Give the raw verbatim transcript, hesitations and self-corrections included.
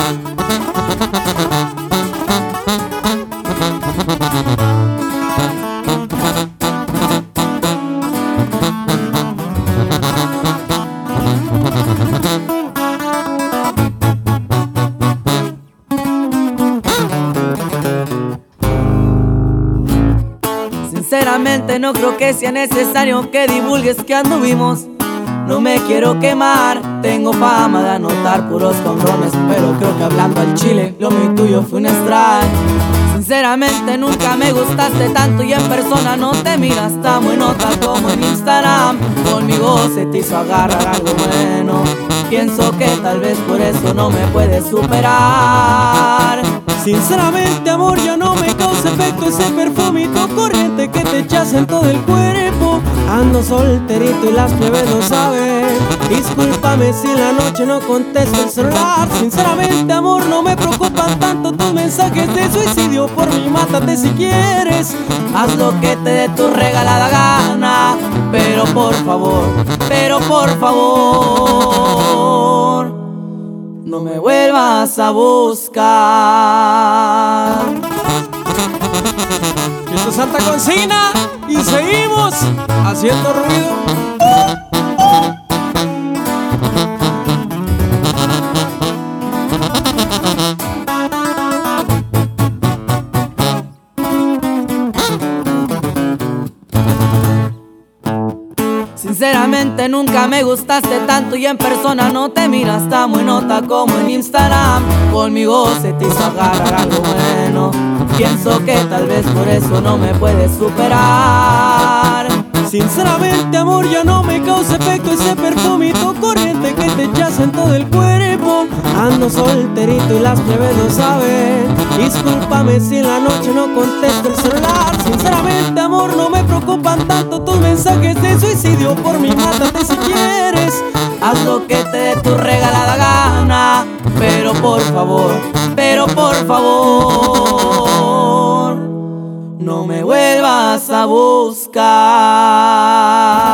Sinceramente no creo que sea necesario que divulgues que anduvimos. No me quiero quemar, tengo fama de anotar puros condones, pero creo que hablando al chile, lo mío y tuyo fue un strike. Sinceramente nunca me gustaste tanto y en persona no te miras tan buenota como en Instagram. Conmigo se te hizo agarrar algo bueno, pienso que tal vez por eso no me puedes superar. Sinceramente amor, ya no me causa efecto ese perfumito corriente que te echas en todo el cuerpo. Ando solterito y las plebes lo saben. Discúlpame si en la noche no contesto el celular. Sinceramente amor, no me preocupan tanto tus mensajes de suicidio. Por mí mátate si quieres, haz lo que te dé tu regalada gana, pero por favor, pero por favor, no me vuelvas a buscar. Esto es Santa Consigna y seguimos haciendo ruido. Sinceramente nunca me gustaste tanto y en persona no te miras tan buenota como en Instagram. Conmigo se te hizo agarrar algo bueno, pienso que tal vez por eso no me puedes superar. Sinceramente amor, ya no me causa efecto ese perfumito corriente que te echas en todo el cuerpo. Ando solterito y las plebes lo saben. Discúlpame si en la noche no contesto el celular. Sinceramente amor, no me preocupan tanto tus mensajes de suicidio. Por mí mátate si quieres, haz lo que te dé tu regalada gana, pero por favor, pero por favor, no me vuelvas a buscar.